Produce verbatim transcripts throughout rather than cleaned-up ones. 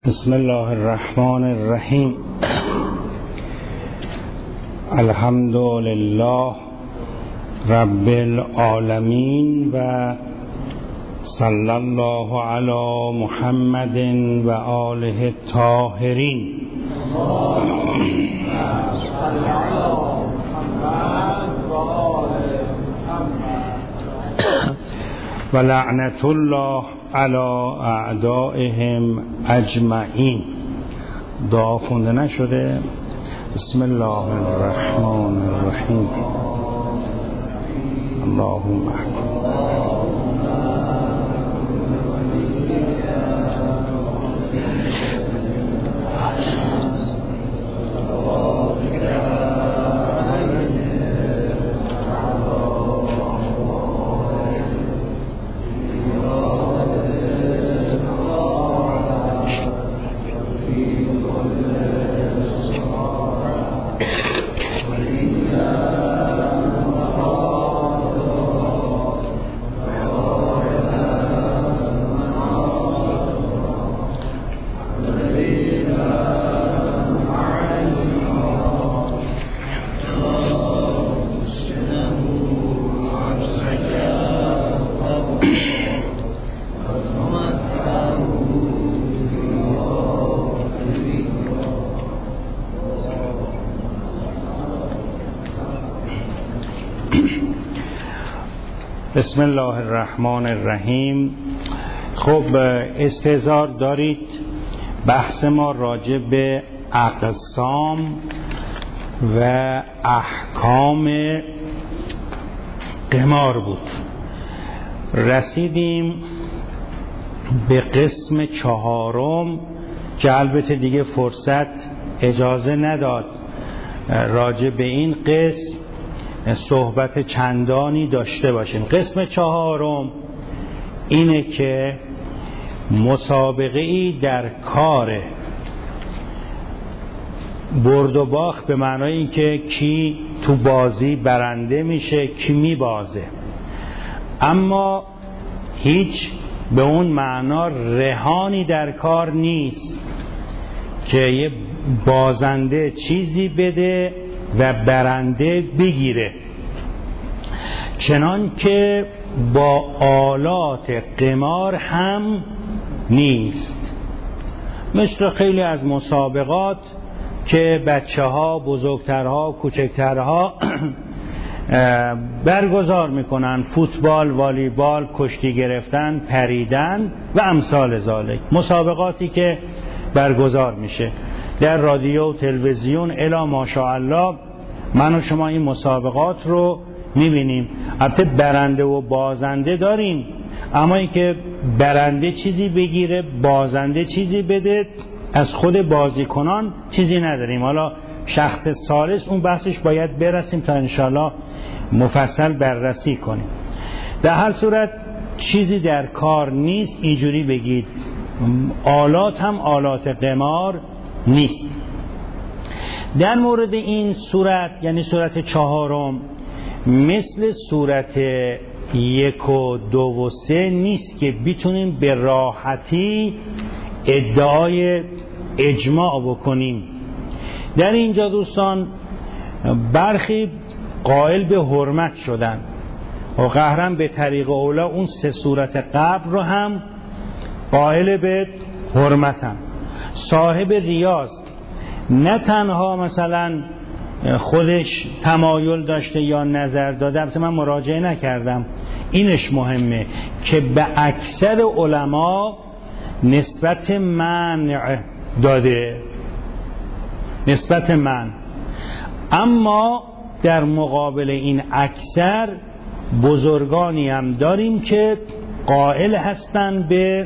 بسم الله الرحمن الرحیم. الحمد لله رب العالمین و صلی الله علی محمد و آله الطاهرین. و لعنت الله علی اعدائهم اجمعین. دعا خونده نشده؟ بسم الله الرحمن الرحیم. اللهم احکم. بسم الله الرحمن الرحیم. خب استحضار دارید بحث ما راجع به اقسام و احکام قمار بود. رسیدیم به قسم چهارم که البته دیگه فرصت اجازه نداد راجع به این قسم صحبت چندانی داشته باشیم. قسم چهارم اینه که مسابقه ای در کار برد و باخت، به معنای اینکه کی تو بازی برنده میشه، کی میبازه، اما هیچ به اون معنا رهانی در کار نیست که یه بازنده چیزی بده و برنده بگیره، چنان که با آلات قمار هم نیست. مثل خیلی از مسابقات که بچه ها، بزرگترها، کوچکترها برگزار میکنن، فوتبال، والیبال، کشتی گرفتن، پریدن و امثال ذالک، مسابقاتی که برگزار میشه در رادیو و تلویزیون الا ماشاءالله. من و شما این مسابقات رو میبینیم. البته برنده و بازنده داریم، اما این که برنده چیزی بگیره، بازنده چیزی بده، از خود بازیکنان چیزی نداریم. حالا شخص ثالث اون بحثش باید برسیم تا انشالله مفصل بررسی کنیم. در هر صورت چیزی در کار نیست اینجوری بگید. آلات هم آلات قمار نیست. در مورد این صورت، یعنی صورت چهارم، مثل صورت یک و دو و سه نیست که بتونیم به راحتی ادعای اجماع بکنیم. در اینجا دوستان برخی قائل به حرمت شدن و قهرن به طریق اولا اون سه صورت قبل رو هم قائل به حرمتن. صاحب ریاض نه تنها مثلا خودش تمایل داشته یا نظر داده، البته من مراجعه نکردم، اینش مهمه که به اکثر علما نسبت منع داده، نسبت منع. اما در مقابل این اکثر بزرگانی هم داریم که قائل هستند به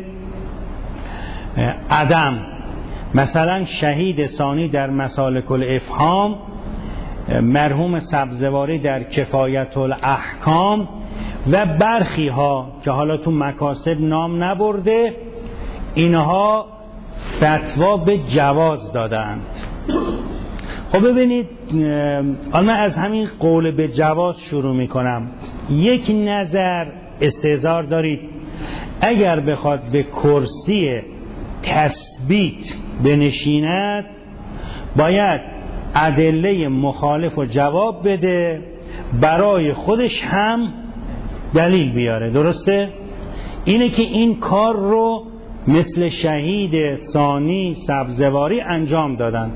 عدم. مثلا شهید ثانی در مسالک الافهام، مرحوم سبزواری در کفایت الاحکام و برخی ها که حالا تو مکاسب نام نبرده، اینها فتوا به جواز دادند. خب ببینید، حالا من از همین قول به جواز شروع میکنم. یک نظر استحضار دارید اگر بخواد به کرسی تثبیت بنشیند باید ادله مخالف و جواب بده، برای خودش هم دلیل بیاره. درسته؟ اینه که این کار رو مثل شهید ثانی سبزواری انجام دادن.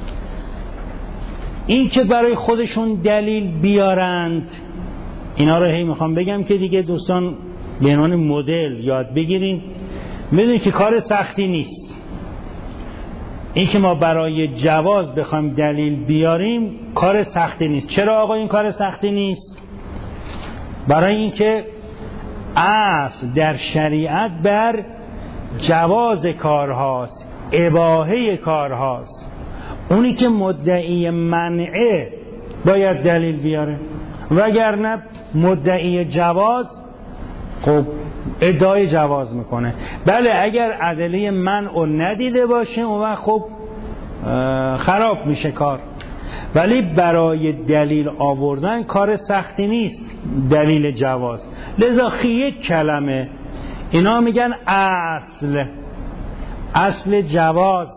این که برای خودشون دلیل بیارند، اینا رو هی میخوام بگم که دیگه دوستان به عنوان مدل یاد بگیرین. میدونید که کار سختی نیست. این که ما برای جواز بخوایم دلیل بیاریم کار سختی نیست. چرا آقا این کار سختی نیست؟ برای اینکه اصل در شریعت بر جواز کارهاست، اباحه کارهاست. اونی که مدعی منعه باید دلیل بیاره، وگرنه مدعی جواز خب ادعای جواز میکنه. بله اگر ادله منع ندیده باشه اون وقت خب خراب میشه کار، ولی برای دلیل آوردن کار سختی نیست دلیل جواز. لذا خی یک کلمه اینا میگن اصل، اصل جواز،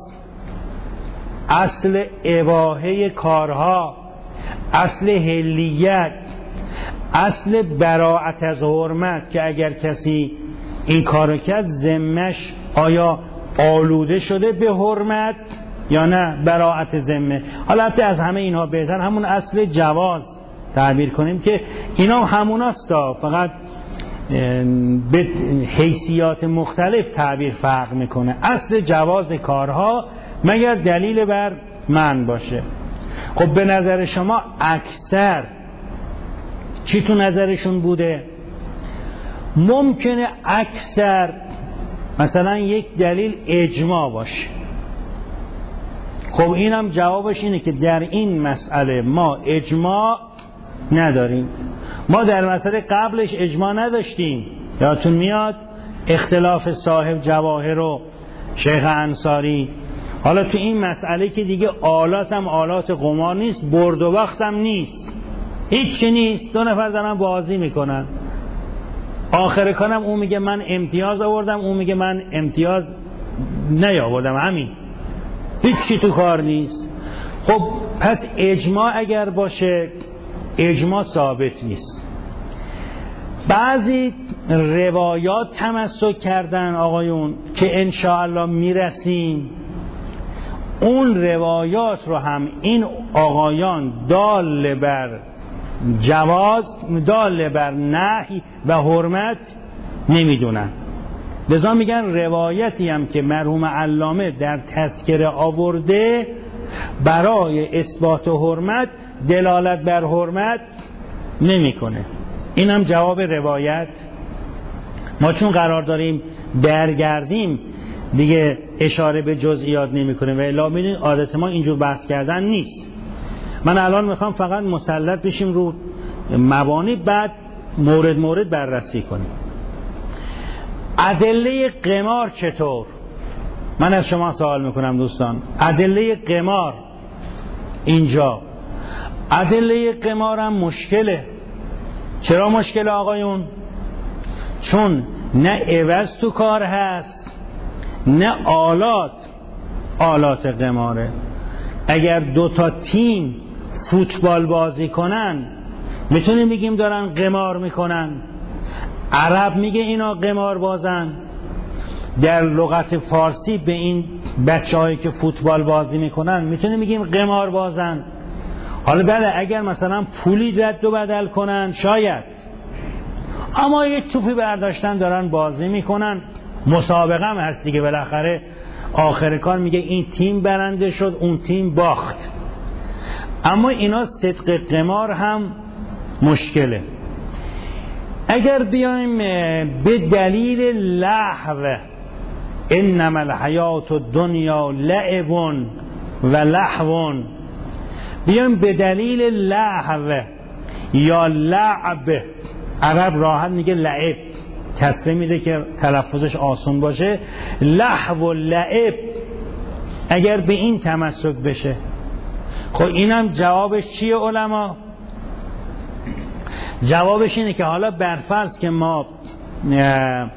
اصل اباحه کارها، اصل حلیت، اصل براءت از حرمت، که اگر کسی این کارو کرد ذمه‌اش آیا آلوده شده به حرمت یا نه براءت ذمه. حالا حتی از همه اینها بهتر همون اصل جواز تعبیر کنیم که اینا هموناست، فقط به حیثیات مختلف تعبیر فرق میکنه. اصل جواز کارها مگر دلیل بر من باشه. خب به نظر شما اکثر چی تو نظرشون بوده؟ ممکنه اکثر مثلا یک دلیل اجماع باشه. خب اینم جوابش اینه که در این مسئله ما اجماع نداریم. ما در مسئله قبلش اجماع نداشتیم، یادتون میاد اختلاف صاحب جواهر و شیخ انصاری. حالا تو این مسئله که دیگه آلات هم آلات قمار نیست، برد و وقت هم نیست، هیچ چی نیست، دو نفر دارن بازی میکنن، آخر کارم اون میگه من امتیاز آوردم، اون میگه من امتیاز نیاوردم، همین، هیچ چی تو کار نیست. خب پس اجماع اگر باشه اجماع ثابت نیست. بعضی روایات تمسک کردن آقایون که انشاءالله میرسیم اون روایات رو هم این آقایان دال بر جواز، دال بر نهی و حرمت نمیدونن. لذا میگن روایتی هم که مرحوم علامه در تذکره آورده برای اثبات حرمت دلالت بر حرمت نمیکنه. این هم جواب روایت. ما چون قرار داریم برگردیم دیگه اشاره به جزئیات نمیکنه و الا میدونید عادت ما اینجور بحث کردن نیست. من الان میخوام فقط مسلط بشیم رو مبانی، بعد مورد مورد بررسی کنیم. ادله قمار چطور؟ من از شما سوال میکنم دوستان. ادله قمار اینجا، ادله قمار هم مشکله. چرا مشکله آقایون؟ چون نه عوض تو کار هست نه آلات آلات قماره. اگر دو تا تیم فوتبال بازی کنن میتونیم بگیم دارن قمار میکنن. عرب میگه اینا قمار بازن. در لغت فارسی به این بچه هایی که فوتبال بازی میکنن میتونیم بگیم قمار بازن. حالا بله اگر مثلا پولی رد و بدل کنن شاید، اما یک توپی برداشتن دارن بازی میکنن، مسابقه هم هست دیگه، بالاخره آخر کار میگه این تیم برنده شد اون تیم باخت. اما اینا صدق قمار هم مشکله. اگر بیایم به دلیل لهو، انما الحیات الدنیا لعب و لهو، بیایم به دلیل لهو یا لعب، عرب راحت میگه لعب، کسره میده که تلفظش آسان باشه، لهو و لعب، اگر به این تمسک بشه. خب اینم جوابش چیه علما؟ جوابش اینه که حالا برفرض که ما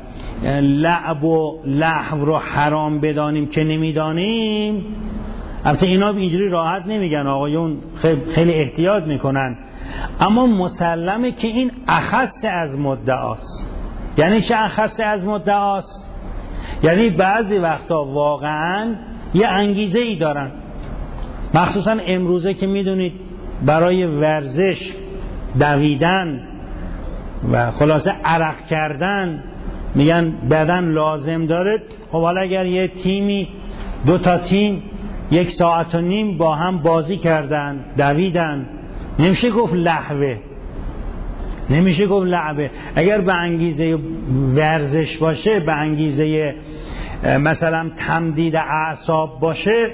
لعب و لهو رو حرام بدانیم که نمیدانیم. البته اینا اینجوری راحت نمیگن، آقایون خیلی احتیاط میکنن، اما مسلمه که این اخص از مدعاست. یعنی چه اخص از مدعاست؟ یعنی بعضی وقتا واقعا یه انگیزه ای دارن، مخصوصا امروزه که میدونید برای ورزش، دویدن و خلاصه عرق کردن میگن بدن لازم داره. خب حالا اگر یه تیمی، دو تا تیم یک ساعت و نیم با هم بازی کردن، دویدن، نمیشه گفت لهوه، نمیشه گفت لعبه. اگر به انگیزه ورزش باشه، به انگیزه مثلا تمدید اعصاب باشه،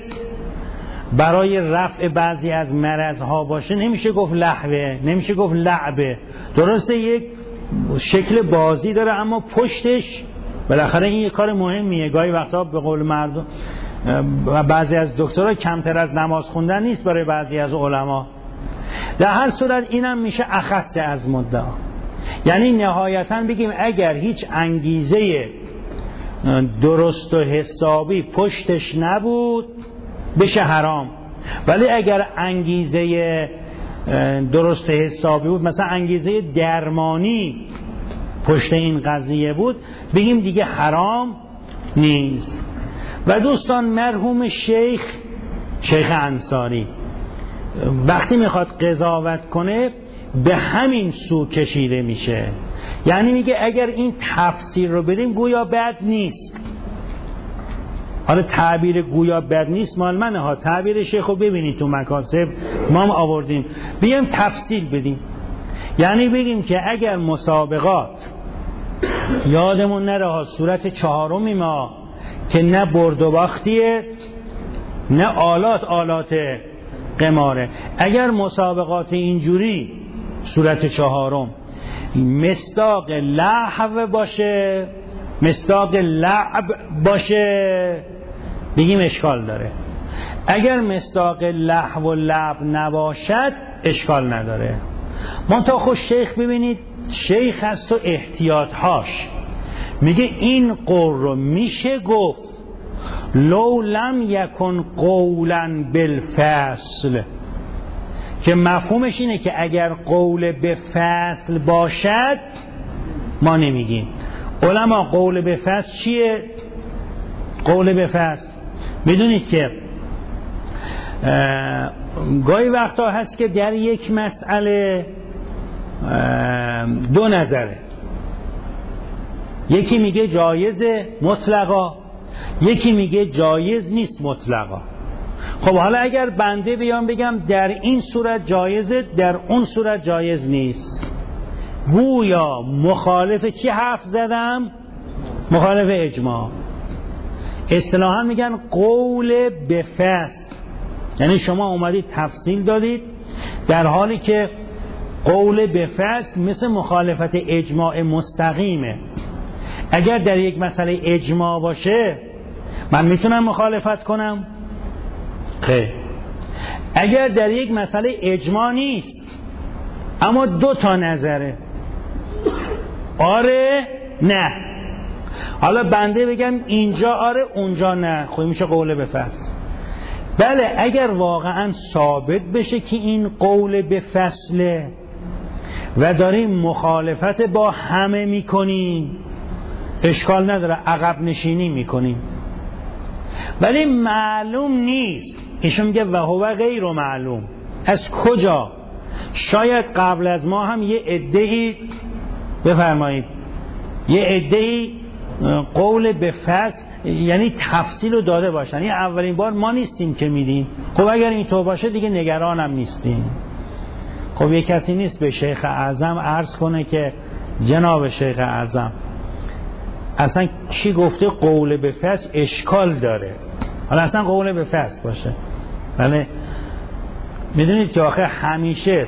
برای رفع بعضی از مرضها باشه، نمیشه گفت لهوه، نمیشه گفت لعبه. درسته یک شکل بازی داره، اما پشتش بالاخره این یک کار مهمیه. گاهی وقتا به قول مردم و بعضی از دکترها کمتر از نماز خوندن نیست برای بعضی از علما. در هر صورت اینم میشه اخص از مدعا. یعنی نهایتاً بگیم اگر هیچ انگیزه درست و حسابی پشتش نبود بشه حرام، ولی اگر انگیزه درست حسابی بود، مثلا انگیزه درمانی پشت این قضیه بود، بگیم دیگه حرام نیست. و دوستان، مرحوم شیخ شیخ انصاری وقتی میخواد قضاوت کنه به همین سو کشیده میشه. یعنی میگه اگر این تفسیر رو بدیم گویا بد نیست. حالا تعبیر گویا بد نیست مال منه ها، تعبیر شیخ رو ببینید تو مکاسب ما هم آوردیم، بیایم تفصیل بدیم. یعنی بگیم که اگر مسابقات، یادمون نره ها صورت چهارمی ما که نه برد و باختیه نه آلات آلات قماره، اگر مسابقات اینجوری صورت چهارم مصداق لهو باشه، مصداق لعب باشه، بگیم اشکال داره. اگر مصداق لهو و لعب نباشد اشکال نداره. منتها خوش شیخ ببینید، شیخ هست و احتیاطهاش میگه این قول رو میشه گفت لو لم یکن قولا بالفصل، که مفهومش اینه که اگر قول به فصل باشد ما نمیگیم. علما قول به فصل چیه؟ قول به فصل میدونید که گاهی وقتا هست که در یک مسئله دو نظره، یکی میگه جایزه مطلقا، یکی میگه جایز نیست مطلقا. خب حالا اگر بنده بیام بگم در این صورت جایزه، در اون صورت جایز نیست، گویا مخالف چی حرف زدم؟ مخالف اجماع. اصطلاحا میگن قول به فصل، یعنی شما اومدید تفصیل دادید در حالی که قول به فصل مثل مخالفت اجماع مستقیمه. اگر در یک مسئله اجماع باشه من میتونم مخالفت کنم؟ خیر. اگر در یک مسئله اجماع نیست اما دو تا نظره، آره نه، حالا بنده بگم اینجا آره اونجا نه، خب میشه قول به فصل. بله اگر واقعا ثابت بشه که این قول به فصله و داریم مخالفت با همه میکنیم اشکال نداره، عقب نشینی میکنیم. ولی معلوم نیست، ایشون میگه و هو غیر معلوم. از کجا؟ شاید قبل از ما هم یه عده‌ای، بفرمایید، یه عده‌ای قول به فصل یعنی تفصیل رو داده باشن. این اولین بار ما نیستیم که میدیم. خب اگر اینطور باشه دیگه نگرانم نیستیم. خب یه کسی نیست به شیخ اعظم عرض کنه که جناب شیخ اعظم اصلا کی گفته قول به فصل اشکال داره؟ حالا اصلا قول به فصل باشه. بله میدونید که آخه همیشه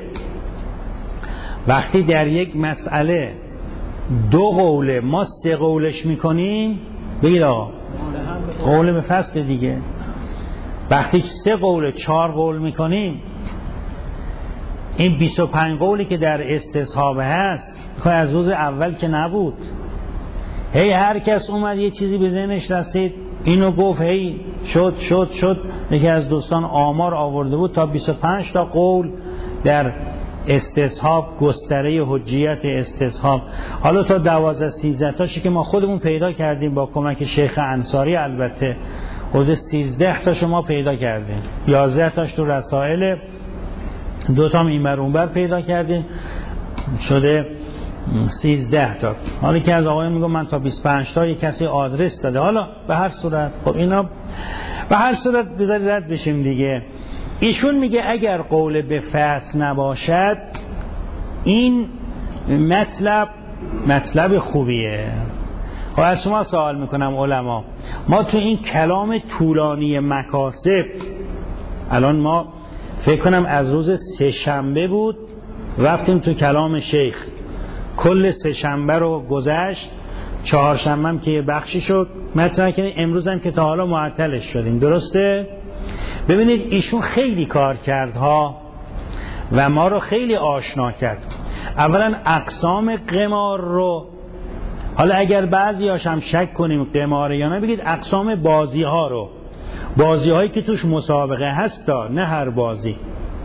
وقتی در یک مسئله دو قوله ما سه قولش میکنیم، بگید آقا قول به فصل دیگه. وقتی سه قوله چهار قول میکنیم، این بیست و پنج قولی که در استصحاب هست از روز اول که نبود، هی هر کس اومد یه چیزی به ذهنش رسید اینو گفت، هی شد شد شد یکی از دوستان آمار آورده بود تا بیست و پنج تا قول در استصحاب، گستره حجیت استصحاب. حالا تا دوازده سیزده تاشی که ما خودمون پیدا کردیم با کمک شیخ انصاری، البته حدود سیزده تا شما پیدا کردیم، یازده تاش تو رسائل، دو تا این بر اون بر پیدا کردیم، شده سیزده تا. حالا که از آقایان میگم من تا بیست و پنج تا یک کسی آدرس داده. حالا به هر صورت خب اینا به هر صورت بذارید رد بشیم دیگه. ایشون میگه اگر قول به فصل نباشد این مطلب مطلب خوبیه. خب از شما سوال میکنم علما، ما تو این کلام طولانی مکاسب، الان ما فکر کنم از روز سه شنبه بود رفتیم تو کلام شیخ، کل سه شنبه رو گذشت، چهار شنبه هم که یه بخشی شد مطرح کردیم، امروز هم که تا حالا معطلش شدیم. درسته؟ ببینید ایشون خیلی کار کرد ها و ما رو خیلی آشنا کرد. اولا اقسام قمار رو، حالا اگر بعضی هاش هم شک کنیم قماره یا نه، بگید اقسام بازی ها رو، بازی هایی که توش مسابقه هستا، نه هر بازی.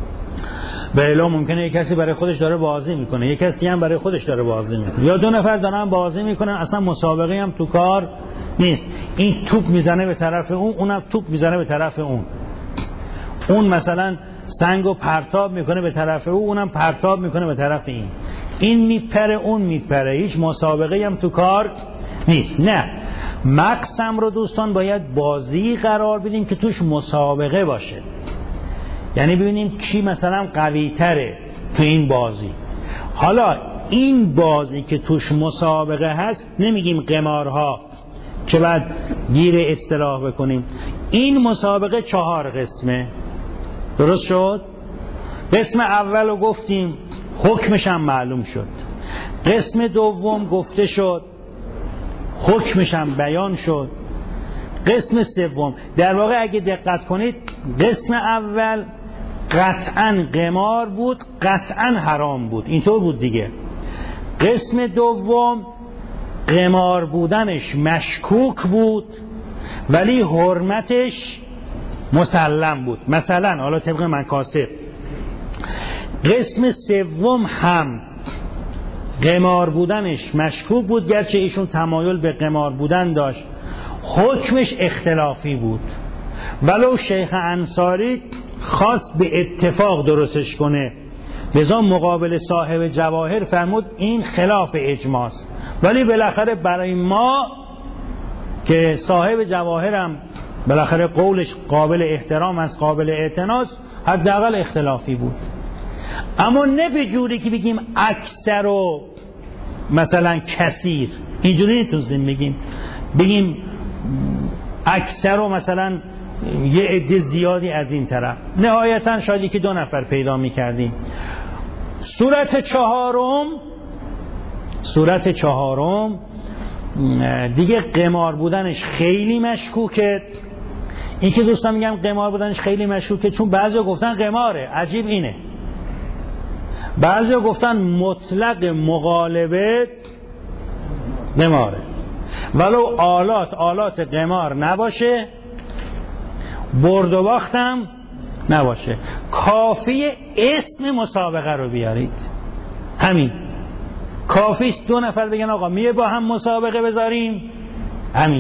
به اعلام ممکنه یک کسی برای خودش داره بازی میکنه، یک کسی هم برای خودش داره بازی میکنه، یا دو نفر دارن بازی میکنن اصلا مسابقه هم تو کار نیست، این توپ میزنه به طرف اون، اونم توپ میزنه به طرف اون، اون مثلا سنگو پرتاب میکنه به طرف اون، اونم پرتاب میکنه به طرف این، این میپره اون میپره، هیچ مسابقه هم تو کار نیست. نه، مقسم رو دوستان باید بازی قرار بدیم که توش مسابقه باشه، یعنی ببینیم کی مثلا قوی تره تو این بازی. حالا این بازی که توش مسابقه هست نمیگیم قمارها که بعد گیر اصطلاح بکنیم، این مسابقه چهار قسمه. درست شد؟ قسم اول رو گفتیم، حکمش هم معلوم شد. قسم دوم گفته شد، حکمش هم بیان شد. قسم سوم، در واقع اگه دقت کنید قسم اول قطعاً قمار بود، قطعاً حرام بود، اینطور بود دیگه. قسم دوم قمار بودنش مشکوک بود ولی حرمتش مسلم بود، مثلا حالا طبق مکاسب. قسم سوم هم قمار بودنش مشکوک بود، گرچه ایشون تمایل به قمار بودن داشت، حکمش اختلافی بود، ولو شیخ انصاری خواست به اتفاق درستش کنه، لذا مقابل صاحب جواهر فرمود این خلاف اجماعست، ولی بالاخره برای ما که صاحب جواهرم بالاخره قولش قابل احترام است، قابل اعتناست، حداقل اختلافی بود. اما نه به جوری که بگیم اکثر و مثلا کثیر، اینجوری نتونستیم بگیم بگیم اکثر و مثلا یه عده زیادی از این طرف، نهایتا شاید یکی دو نفر پیدا میکردیم. صورت چهارم صورت چهارم دیگه قمار بودنش خیلی مشکوکه. این که دوستان میگم قمار بودنش خیلی مشکوکه چون بعضی گفتن قماره، عجیب اینه، بعضی گفتن مطلق مغالبه قماره ولو آلات آلات قمار نباشه، برد و باختم نباشه، کافی اسم مسابقه رو بیارید، همین کافی است. دو نفر بگن آقا میه با هم مسابقه بذاریم، همین،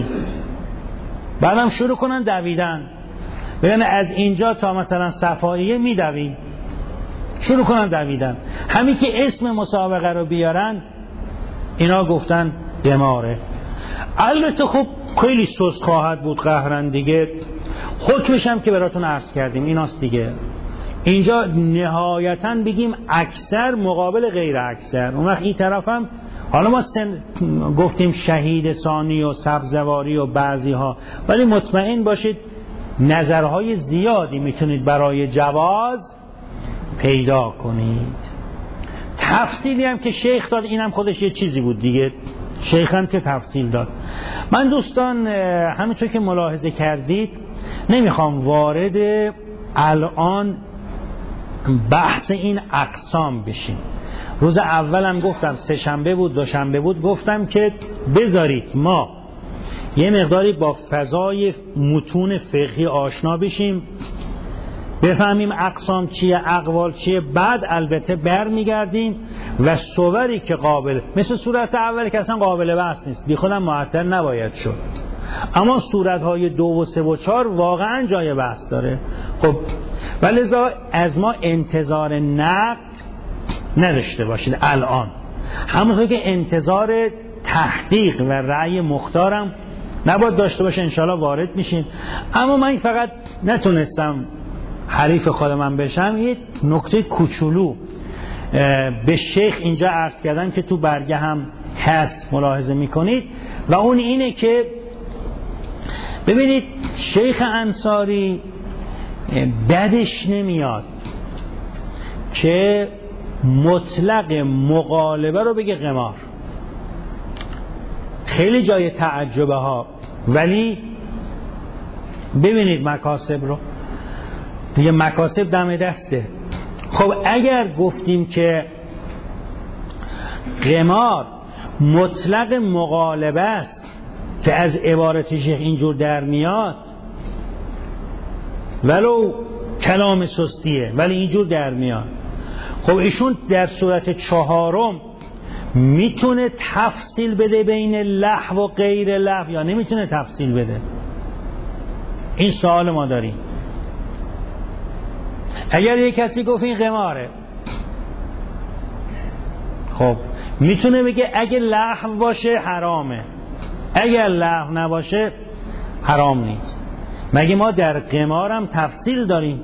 بعدم شروع کنن دویدن، بگن از اینجا تا مثلا صفاییه میدویم، شروع کنن دویدن، همین که اسم مسابقه رو بیارن اینا گفتن قماره. البته خب خیلی سست خواهد بود قهرن دیگه، حکمش هم که براتون عرض کردیم ایناست دیگه. اینجا نهایتاً بگیم اکثر مقابل غیر اکثر، اون وقت این طرف هم حالا ما سن... گفتیم شهید ثانی و سبزواری و بعضی ها، ولی مطمئن باشید نظرهای زیادی میتونید برای جواز پیدا کنید. تفصیلی هم که شیخ داد اینم خودش یه چیزی بود دیگه، شیخ هم که تفصیل داد. من دوستان همینطور که ملاحظه کردید نمیخوام وارد الان بحث این اقسام بشیم، روز اولم گفتم، سه شنبه بود دوشنبه بود، گفتم که بذارید ما یه مقداری با فضای متون فقهی آشنا بشیم، بفهمیم اقسام چیه، اقوال چیه، بعد البته برمیگردیم و صوری که قابل، مثل صورت اولی که اصلا قابل بحث نیست، بی خودم معطل نباید شد، اما صورت های دو و سه و چهار واقعا جای بحث داره. خب ولذا از ما انتظار نقد نداشته باشید الان، همونطور که انتظار تحقیق و رأی مختارم نباید داشته باشه، انشاءالله وارد میشین. اما من فقط نتونستم حریف خود من بشم، یه نکته کوچولو به شیخ اینجا عرض کردم که تو برگه هم هست ملاحظه میکنید، و اون اینه که ببینید شیخ انصاری بدش نمیاد که مطلق مغالبه رو بگه قمار، خیلی جای تعجبه ها، ولی ببینید مکاسب رو دیگه، مکاسب دم دسته. خب اگر گفتیم که قمار مطلق مغالبه است که از عبارت شیخ اینجور در میاد، ولو کلام سستیه ولی اینجور در میاد، خب ایشون در صورت چهارم میتونه تفصیل بده بین لهو و غیر لهو یا نمیتونه تفصیل بده؟ این سوال ما داریم. اگر یک کسی گفت این قماره، خب میتونه بگه اگه لهو باشه حرامه، اگر لهو نباشه حرام نیست. مگه ما در قمارم تفصیل داریم؟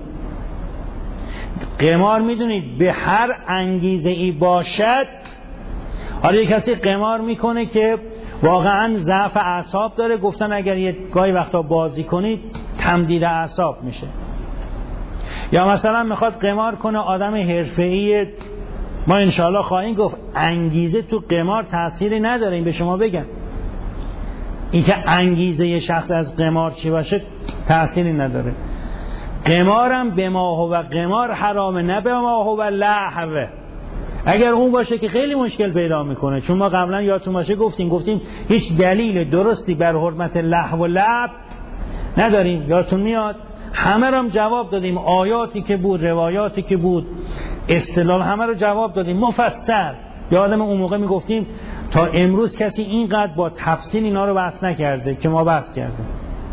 قمار میدونید به هر انگیزه ای باشد. حالا یک کسی قمار میکنه که واقعا ضعف اعصاب داره، گفتن اگر یه گاهی وقتا بازی کنید تمدید اعصاب میشه. یا مثلا میخواد قمار کنه آدم حرفه‌ای، ما انشاءالله خواهیم گفت انگیزه تو قمار تأثیری نداره. این به شما بگم این که انگیزه یه شخص از قمار چی باشه تأثیری نداره. قمارم به ما هو قمار حرامه، نه به ما هو لهو. اگر اون باشه که خیلی مشکل پیدا میکنه، چون ما قبلا یادتون باشه گفتیم گفتیم هیچ دلیل درستی بر حرمت لهو و لعب نداریم، یادتون میاد؟ همه رو هم جواب دادیم، آیاتی که بود، روایاتی که بود، استدلال همه رو جواب دادیم مفصل. یادم اون موقع میگفتیم تا امروز کسی اینقدر با تفصیل اینا رو بحث نکرده که ما بحث کردیم.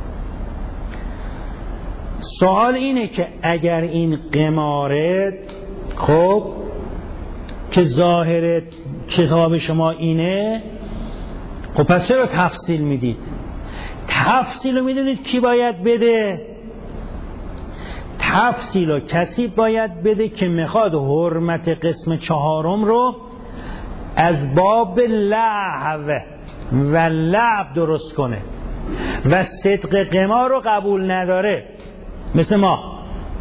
سوال اینه که اگر این قماره، خب که ظاهر کتاب شما اینه، خب پس چرا تفصیل میدید؟ تفصیل رو میدونید کی باید بده؟ تفصیل رو کسی باید بده که میخواد حرمت قسم چهارم رو از باب لهو و لعب درست کنه و صدق قمار رو قبول نداره، مثل ما.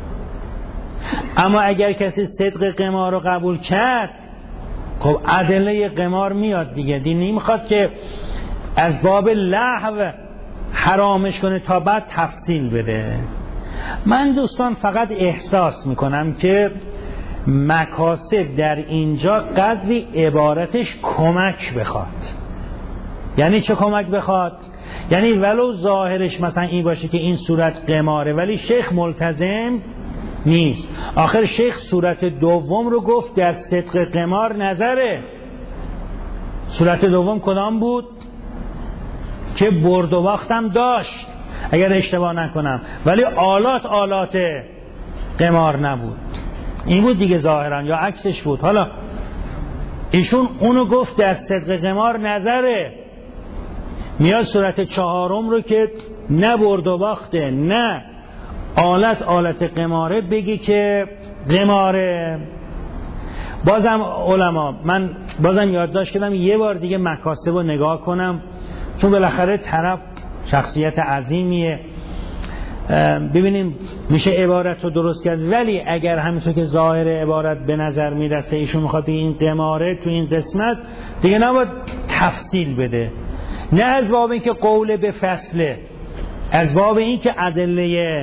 اما اگر کسی صدق قمار رو قبول کرد، خب ادله قمار میاد دیگه. دین نمیخواد که از باب لهو حرامش کنه تا بعد تفصیل بده. من دوستان فقط احساس میکنم که مکاسب در اینجا قدری عبارتش کمک بخواد. یعنی چه کمک بخواد؟ یعنی ولو ظاهرش مثلا این باشه که این صورت قماره، ولی شیخ ملتزم نیست. آخر شیخ صورت دوم رو گفت در صدق قمار نظره. صورت دوم کدام بود؟ که برد و باختم داشت اگر اشتباه نکنم، ولی آلات آلات قمار نبود. این بود دیگه ظاهرا، یا عکسش بود. حالا ایشون اونو گفت در صدق قمار نظره، میاد صورت چهارم رو که نه برد و باخته نه آلت آلت قماره بگی که قماره. بازم علما، من بازم یادداشت کردم یه بار دیگه مکاسب رو نگاه کنم، چون بالاخره طرف شخصیت عظیمیه، ببینیم میشه عبارت رو درست کرد. ولی اگر همینطور که ظاهر عبارت به نظر میرسه ایشون میخواد این قماره تو این قسمت، دیگه نباید تفصیل بده، نه از باب این که قول به فصله، از باب این که ادله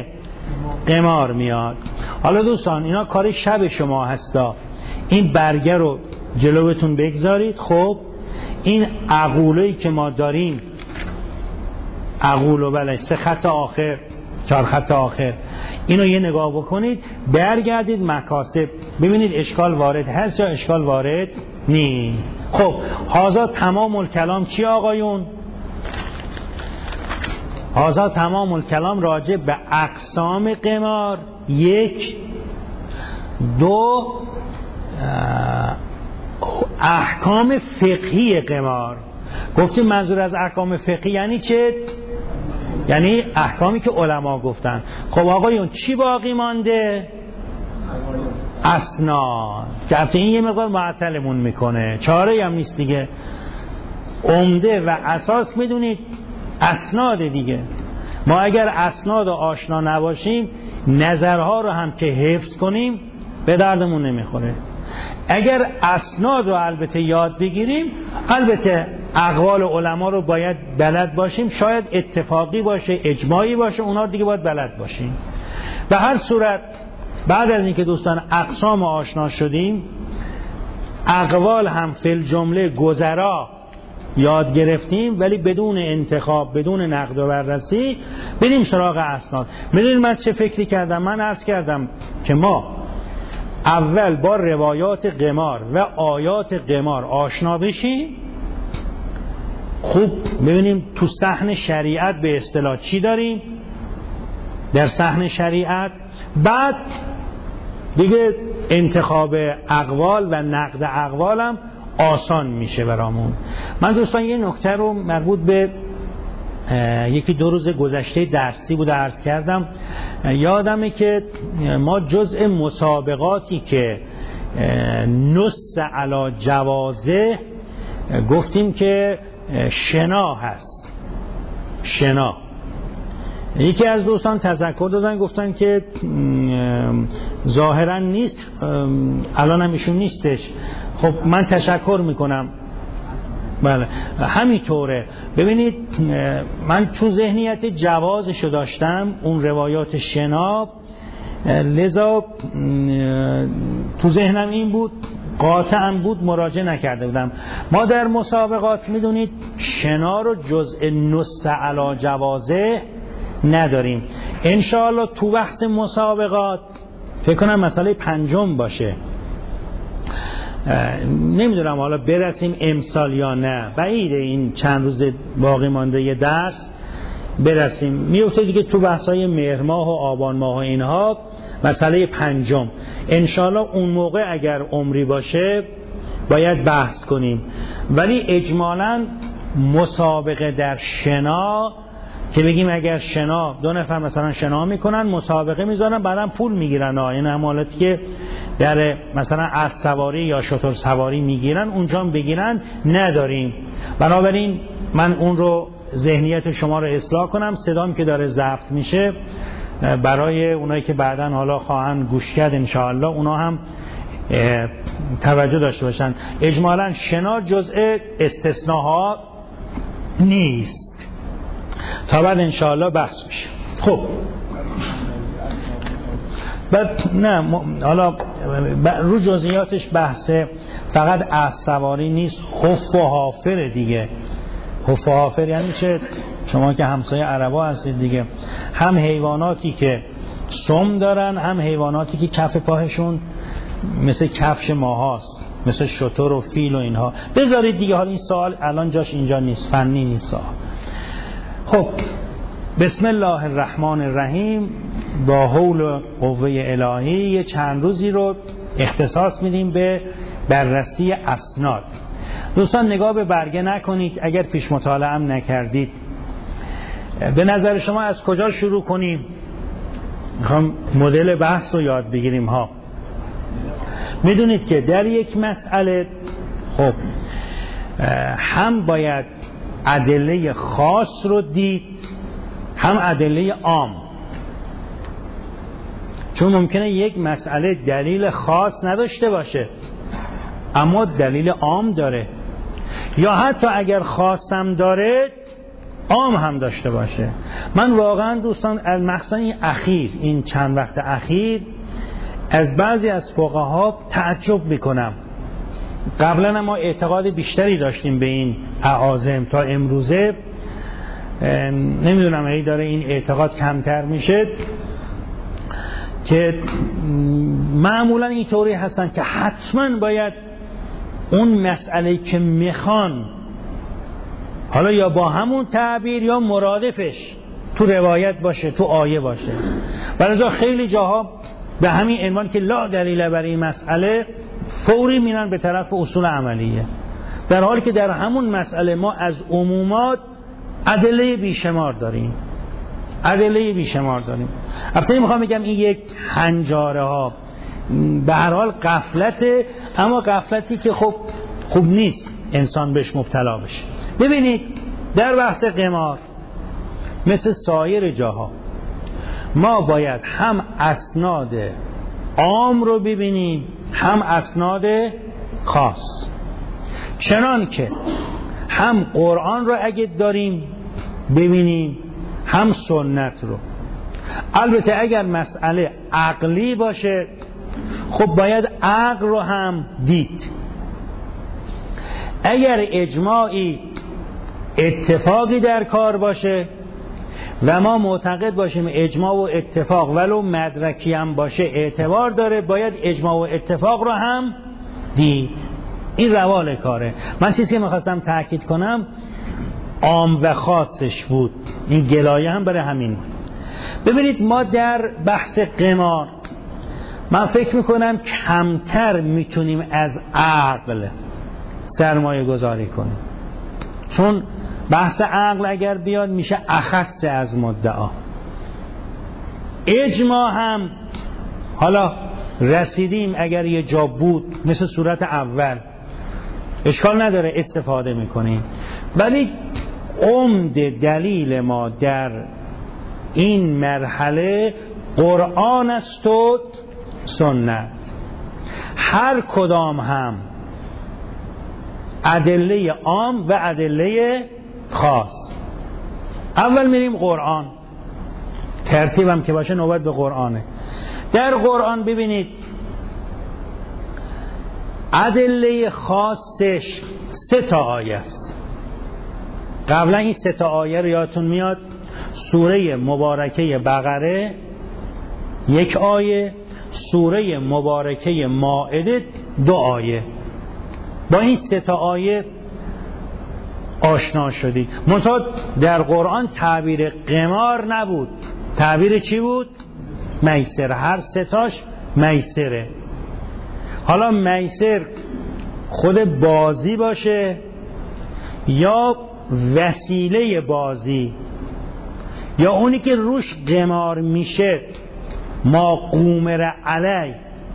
قمار میاد. حالا دوستان اینا کار شب شما هستا، این برگه رو جلوتون بگذارید. خب این عقوله‌ای که ما داریم، عقول بله سه خط آخر چهار خط آخر، اینو یه نگاه بکنید، برگردید مکاسب ببینید اشکال وارد هست یا اشکال وارد نیست. خب هازا تمام الکلام چی آقایون؟ هازا تمام الکلام راجع به اقسام قمار، یک دو احکام فقهی قمار. گفتیم منظور از احکام فقهی یعنی چه؟ یعنی احکامی که علما گفتن. خب آقایون چی باقی مانده؟ اسناد. که این یه مقدار معطلمون میکنه، چاره هم نیست دیگه. عمده و اساس میدونید اسناد دیگه. ما اگر اسناد آشنا نباشیم نظرها رو هم که حفظ کنیم به دردمون نمیخوره. اگر اسناد رو البته یاد بگیریم، البته اقوال علما رو باید بلد باشیم، شاید اتفاقی باشه اجماعی باشه، اونا دیگه باید بلد باشیم. به هر صورت بعد از اینکه دوستان اقسام آشنا شدیم، اقوال هم فی الجمله گذرا یاد گرفتیم، ولی بدون انتخاب بدون نقد و بررسی بریم سراغ اسناد. میدونید من چه فکری کردم؟ من عرض کردم که ما اول با روایات قمار و آیات قمار آشنا بشیم، خوب ببینیم تو صحن شریعت به اصطلاح چی داریم در صحن شریعت، بعد دیگه انتخاب اقوال و نقد اقوالم آسان میشه برامون. من دوستان یه نکته رو مربوط به یکی دو روز گذشته درسی بود عرض کردم. یادمه که ما جزء مسابقاتی که نص علی جوازه گفتیم که شنا هست. شنا یکی از دوستان تذکر دادن، گفتن که ظاهرا نیست، الان هم ایشون نیستش. خب من تشکر میکنم. بله همینطوره. ببینید من چون ذهنیت جوازشو داشتم اون روایات شنا، لذا تو ذهنم این بود، قاطعا بود، مراجعه نکرده بودم. ما در مسابقات میدونید شنا رو جزء نص علی جوازه نداریم. انشاءالله تو بحث مسابقات فکر کنم مسئله پنجم باشه، نمیدونم حالا برسیم امسال یا نه، بعیده این چند روز باقی مانده یه درس برسیم. میفته دیگه تو بحثای مهر ماه و آبان ماه و اینها، مسئله پنجم انشاءالله اون موقع اگر عمری باشه باید بحث کنیم. ولی اجمالاً مسابقه در شنا که بگیم اگر شنا دو نفر مثلا شنا میکنن مسابقه میذارن بعدم پول میگیرن، این حمالاتی که در مثلا اسب سواری یا شتر سواری میگیرن اونجا بگیرن نداریم. بنابراین من اون رو ذهنیت شما رو اصلاح کنم. صدام که داره ضبط میشه برای اونایی که بعدن حالا خواهند گوش کرد انشاءالله اونا هم توجه داشته باشن. اجمالا شنا جزء استثناها نیست. تا بعد انشاءالله بحث میشه. خب بعد نه حالا رو جزئیاتش بحثه، فقط اسب سواری نیست، خف و حافر دیگه. خف و حافر یعنی چه؟ شما که همسایه عربا هستید دیگه، هم حیواناتی که سم دارن هم حیواناتی که کف پاهشون مثل کفش ماهاست، مثل شتر و فیل و اینها. بذارید دیگه، حالا این سوال الان جاش اینجا نیست، فنی نیست سوال. خب بسم الله الرحمن الرحیم. با حول و قوه الهی یه چند روزی رو اختصاص میدیم به بررسی اسناد. دوستان نگاه به برگه نکنید اگر پیش مطالعه هم نکردید. به نظر شما از کجا شروع کنیم؟ میخوام مدل بحث رو یاد بگیریم ها. میدونید که در یک مسئله خب هم باید ادله خاص رو دید هم ادله عام، چون ممکنه یک مسئله دلیل خاص نداشته باشه اما دلیل عام داره، یا حتی اگر خاصم داره عام هم داشته باشه. من واقعا دوستان از مخصوصا این اخیر این چند وقت اخیر از بعضی از فقها تعجب میکنم. قبلا ما اعتقاد بیشتری داشتیم به این اعاظم تا امروزه، نمیدونم ای داره این اعتقاد کمتر میشه، که معمولا این طوری هستن که حتما باید اون مسئله که میخوان، حالا یا با همون تعبیر یا مرادفش، تو روایت باشه، تو آیه باشه. برای خیلی جاها به همین عنوان که لا دلیل برای این مسئله فوری میرن به طرف اصول عملیه، در حالی که در همون مسئله ما از عمومات ادله بیشمار داریم ادله بیشمار داریم. البته میخوام بگم این یک هنجاره ها به هر حال غفلته، اما غفلتی که خب خوب نیست انسان بهش مبتلا بشه. ببینید در بحث قمار مثل سایر جاها ما باید هم اسناد عام رو ببینیم هم اسناد خاص، چنان که هم قرآن رو اگه داریم ببینیم هم سنت رو. البته اگر مسئله عقلی باشه خب باید عقل رو هم دید. اگر اجماعی اتفاقی در کار باشه و ما معتقد باشیم اجماع و اتفاق ولو مدرکی هم باشه اعتبار داره، باید اجماع و اتفاق رو هم دید. این روال کاره. من چیزی که میخواستم تأکید کنم عام و خاصش بود، این گلایه هم برای همین بود. ببینید ما در بحث قمار من فکر میکنم کمتر میتونیم از عقل سرمایه گذاری کنیم، چون بحث عقل اگر بیاد میشه اخص از مدعا. اجماع هم حالا رسیدیم اگر یه جا بود مثل صورت اول اشکال نداره استفاده میکنیم، ولی عمده دلیل ما در این مرحله قرآن است و سنت. هر کدام هم ادله عام و ادله خاص. اول میریم قرآن، ترتیبم که باشه نوبت به قرآنه. در قرآن ببینید ادله خاصش سه تا آیه است. قبلا این سه تا آیه رو یادتون میاد، سوره مبارکه بقره یک آیه، سوره مبارکه مائده دو آیه. با این سه تا آیه آشنا شدید. منتها در قرآن تعبیر قمار نبود، تعبیر چی بود؟ میسر. هر سه تاش میسره. حالا میسر خود بازی باشه یا وسیله بازی یا اونی که روش قمار میشه ما قومر علی.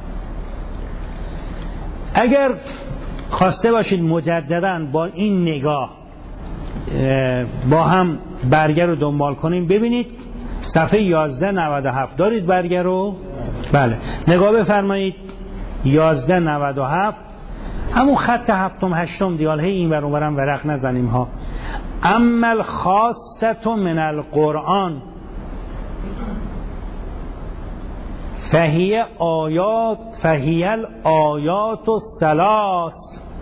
اگر خواسته باشید مجددا با این نگاه با هم برگه رو دنبال کنیم، ببینید صفحه یازده نود و هفت دارید برگه رو؟ بله، نگاه بفرمایید. یازده نود و هفت همون خط هفتم هشتم دیال، هی این ور اونورم ورق نزنیم ها. اما الخاصة من القرآن فهی آیات فهی الآیات الثلاث.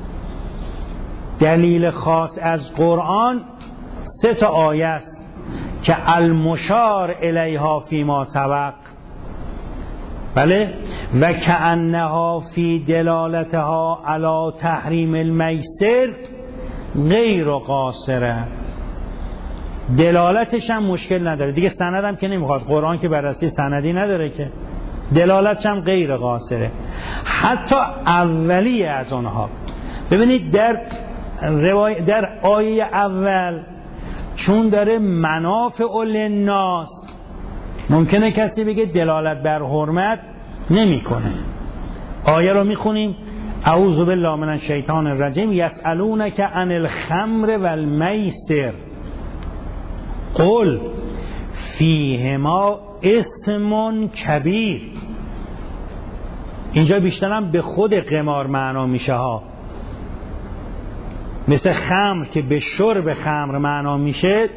دلیل خاص از قرآن سه تا آیه است که المشار الیها فی ما سبق، بله، و کأنها فی دلالتها علی تحریم المیسر غیر قاصره. دلالتش هم مشکل نداره دیگه، سند هم که نمیخواد، قرآن که بررسی سندی نداره که، دلالتش هم غیر قاصره. حتی اولی از اونها ببینید در روای در آیه اول چون داره منافع للناس، ممکنه کسی بگه دلالت بر حرمت نمیکنه. آیه رو میخونیم اعوذ بالله من الشیطان الرجیم یسألونک عن الخمر والمیسر قل فیهما اثم کبیر. اینجا بیشترم به خود قمار معنا میشه ها، مثل خمر که به شرب خمر معنا میشه،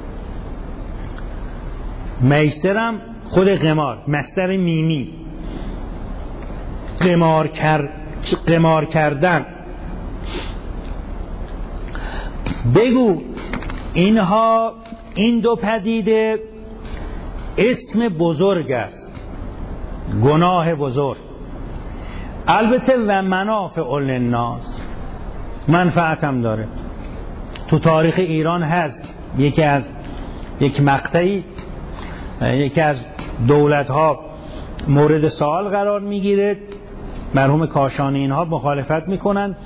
میسرم خود قمار، مصدر میمی، قمار, کر... قمار کردن. بگو اینها، این دو پدیده اسم بزرگ است، گناه بزرگ. البته و منافع للناس، منفعت هم داره. تو تاریخ ایران هست یکی از یک مقطعی یکی از دولت ها مورد سوال قرار میگیره، مرحوم کاشانی اینها مخالفت میکنن.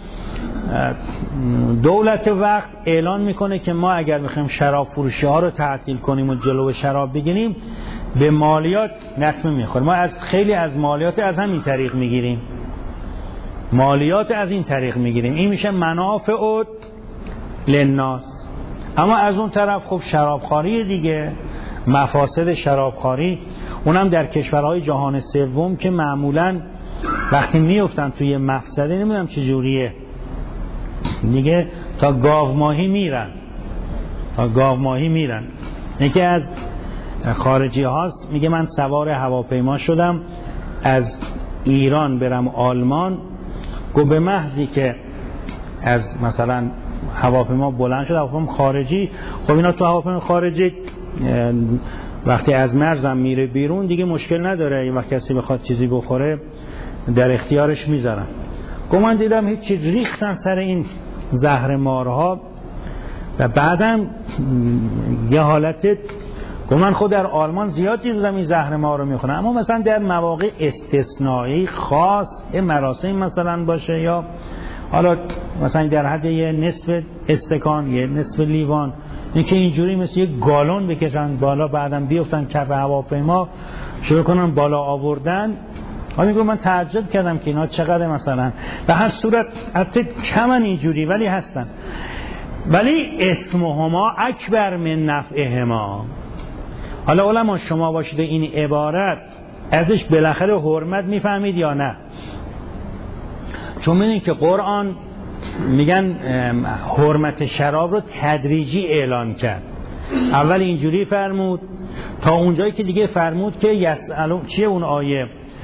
دولت وقت اعلان میکنه که ما اگر بخوایم شراب فروشی ها رو تعطیل کنیم و جلو شراب بگیریم به مالیات لطمه میخوریم. ما از خیلی از مالیات از همین طریق میگیریم، مالیات از این طریق میگیریم. این میشه منافع للناس. اما از اون طرف خب شرابخواری دیگه، مفاسد شرابخواری، اونم در کشورهای جهان سوم که معمولاً وقتی میفتن توی مفسده نمیدونم چجوریه دیگه، تا گاو ماهی میرن تا گاو ماهی میرن. یکی از خارجی هاست میگه من سوار هواپیما شدم از ایران برم آلمان، گو به محضی که از مثلا هواپیما بلند شد، هواپیما خارجی، خب اینا تو هواپیما خارجی وقتی از مرزم میره بیرون دیگه مشکل نداره، این وقت کسی بخواد چیزی بخوره در اختیارش میذارن. گو من دیدم هیچ چیز، ریختن سر این زهر مارها و بعدم یه حالت، گو من خود در آلمان زیاد دیدم این زهر مار رو میخورن، اما مثلا در مواقع استثنایی خاص مراسم مثلا باشه یا حالا مثلا در حد یه نصف استکان، یه نصف لیوان، این که اینجوری مثل یه گالون بکشن بالا بعدم بیفتن کف هواپیما شروع کنن بالا آوردن. حالا میگم من تعجب کردم که اینا چقدر مثلا به هر صورت حتی کمن اینجوری ولی هستن، ولی اسمهما اکبر من نفعهما. حالا علما شما باشید این عبارت ازش بالاخره حرمت میفهمید یا نه؟ چون میدونید که قرآن میگن حرمت شراب رو تدریجی اعلان کرد. اول اینجوری فرمود تا اونجایی که دیگه فرمود که یسألون، چیه اون آیه؟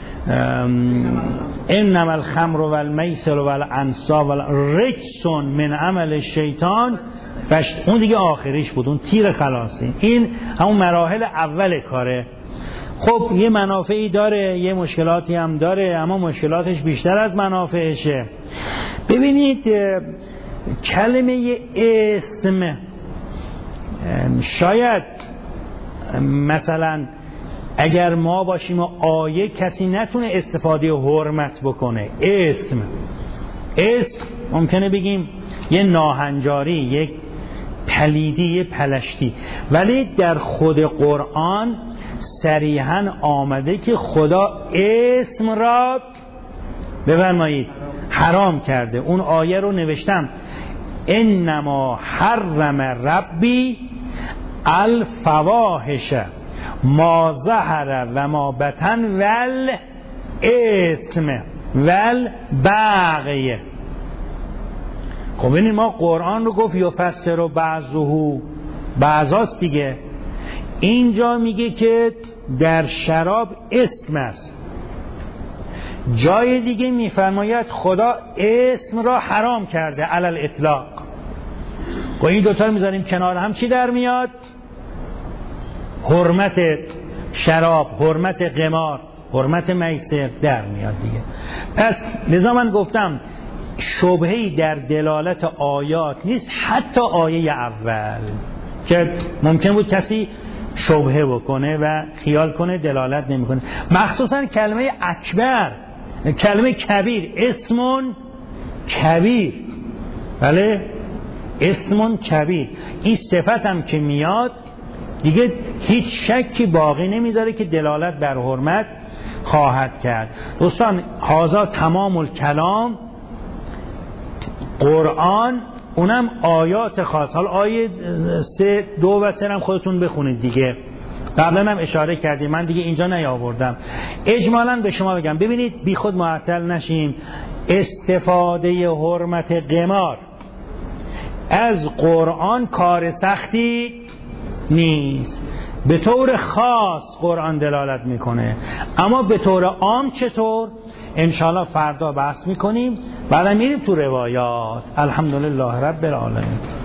انما الخمر والمیسر والانصاب رجس من عمل الشیطان، اون دیگه آخریش بود، اون تیر خلاصی. این همون مراحل اول کاره. خب یه منافعی داره، یه مشکلاتی هم داره، اما مشکلاتش بیشتر از منافعشه. ببینید کلمه اسم شاید مثلا اگر ما باشیم و آیه کسی نتونه استفاده حرمت بکنه، اسم اسم ممکنه بگیم یه ناهنجاری، یک پلیدی، یه پلشتی، ولی در خود قرآن صریحاً آمده که خدا اسم را بفرمایید حرام کرده. اون آیه رو نوشتم انما حرم ربی الفواحش ما ظهر و ما بطن ول اسم ول بغی. خب این ما قرآن رو گفت یفسر و بعضه بعضاست دیگه، اینجا میگه که در شراب اسم است، جای دیگه میفرماید خدا اسم را حرام کرده علل اطلاق. و این دوتا رو میذاریم کنار هم، چی در میاد؟ حرمت شراب، حرمت قمار، حرمت میسر در میاد دیگه. پس لذا من گفتم شبهه‌ای در دلالت آیات نیست، حتی آیه اول که ممکن بود کسی شبهه بکنه و خیال کنه دلالت نمیکنه. مخصوصا کلمه اکبر، کلمه کبیر، اسمون کبیر، بله اسمون کبیر، این صفت هم که میاد دیگه هیچ شکی باقی نمیذاره که دلالت بر حرمت خواهد کرد. دوستان هذا تمام الکلام، قرآن اونم آیات خاص. حالا آیه سه دو و سه هم خودتون بخونید دیگه، قبلا هم اشاره کردیم، من دیگه اینجا نیاوردم. اجمالاً به شما بگم، ببینید بی خود معطل نشیم، استفاده حرمت قمار از قرآن کار سختی نیست. به طور خاص قرآن دلالت میکنه، اما به طور عام چطور؟ انشاءالله فردا بحث میکنیم. بعد میریم تو روایات. الحمدلله رب العالمین.